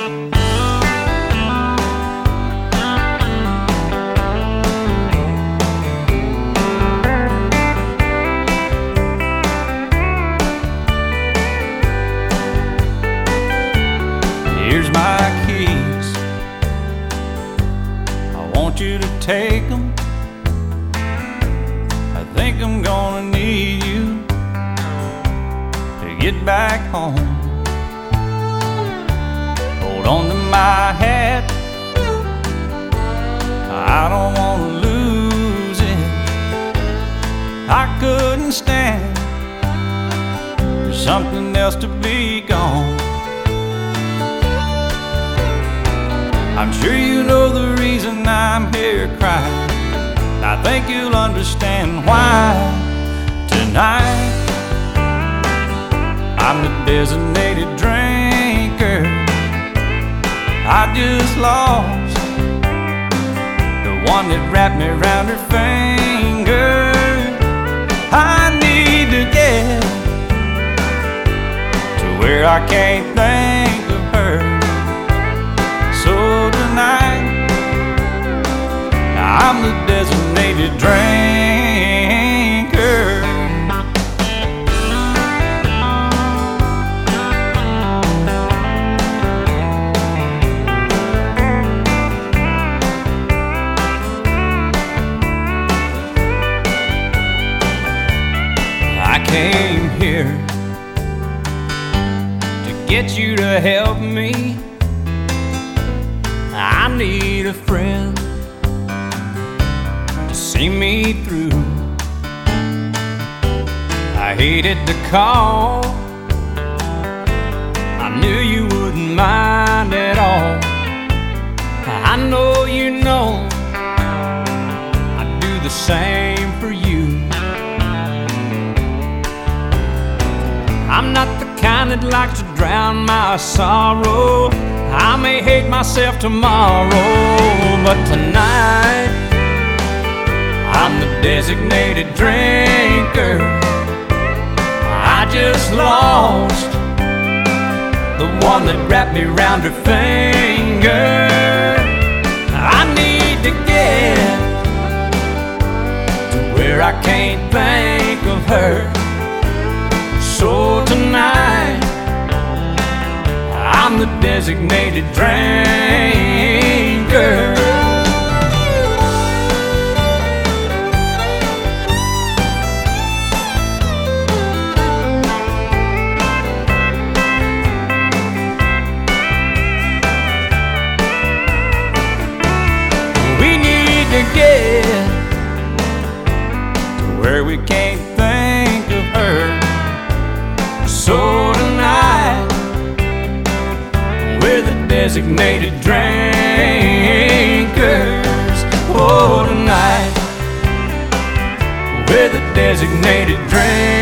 Here's my keys, I want you to take them. I think I'm gonna need you to get back home. Hold on to my hat, I don't wanna lose it. I couldn't stand for something else to be gone. I'm sure you know the reason I'm here crying. I think you'll understand why tonight. I'm the designated drinker. I just lost the one that wrapped me around her finger. I need to get to where I can't think of her. So tonight, I'm the designated drinker. I came here to get you to help me. I need a friend to see me through. I hated to call, I knew you wouldn't mind at all. I know you know I'd do the same for you. I'm not the kind that likes to drown my sorrow. I may hate myself tomorrow, but tonight I'm the designated drinker. I just lost the one that wrapped me around her finger. I need to get to where I can't think of her. So tonight I'm the designated drinker. We need to get to where we can't think of her. So tonight we're the designated drinkers. Oh, tonight we're the designated drinkers.